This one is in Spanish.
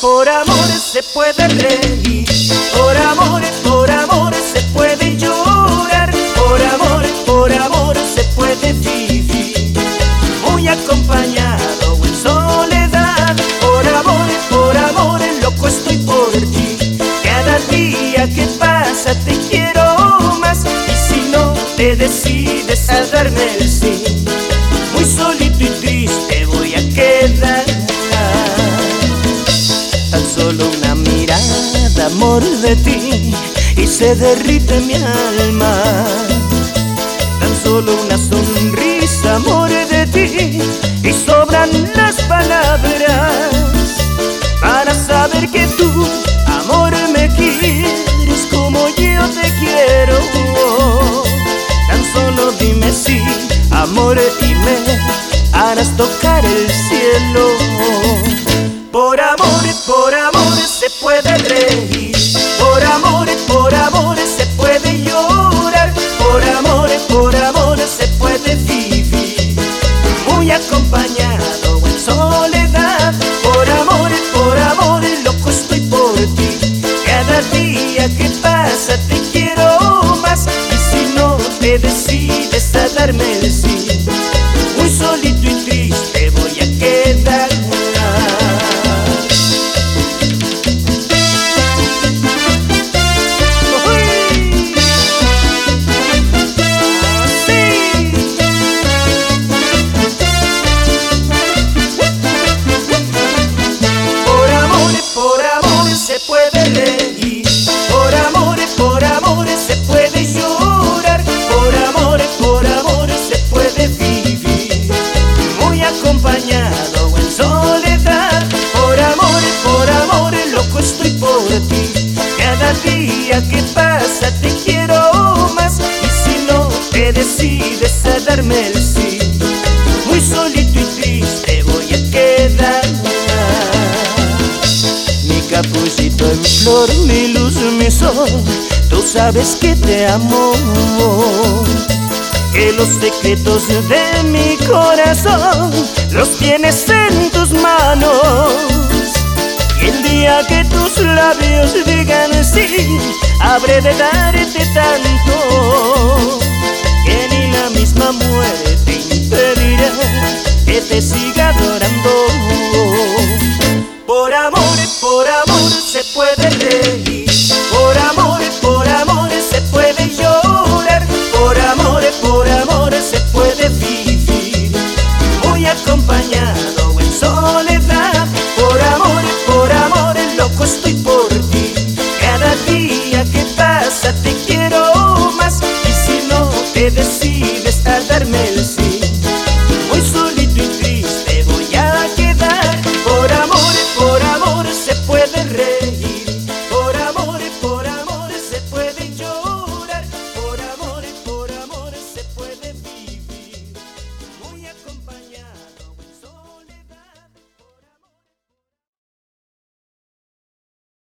Por amores se puede reír, por amores se puede llorar, por amores se puede vivir, muy acompañado o en soledad. Por amores loco estoy por ti, cada día que pasa te quiero más. Y si no te decides a darme el sí, muy solito y triste voy a quedar. Tan solo una mirada, amor, de ti y se derrite mi alma. Tan solo una sonrisa, amor, de ti y sobran las palabras para saber que tú, amor, me quieres como yo te quiero. Tan solo dime sí, amor, y me harás tocar el cielo. Por amor se puede reír, por amor se puede llorar, por amor se puede vivir, muy acompañado o en soledad. Por amor loco estoy por ti, cada día que pasa te quiero más. Y si no te decides a darme el sí, muy solito y triste voy a quedar. Se puede reír, por amor se puede llorar, por amor se puede vivir, muy acompañado o en soledad. Por amor loco estoy por ti, cada día que pasa te quiero más. Y si no te decides a darme el sí, muy solito y triste voy a quedar. Capullito en flor, mi luz, mi sol, tú sabes que te amo, que los secretos de mi corazón los tienes en tus manos. Y el día que tus labios digan sí, habré de darte tanto que ni la misma muerte impedirá que te siga adorando. Por amor se puede reír, por amor se puede llorar, por amor se puede vivir, muy acompañado o en soledad. Por amor loco estoy por ti, cada día que pasa te quiero más. Y si no te decides a darme el sí, muy solito y triste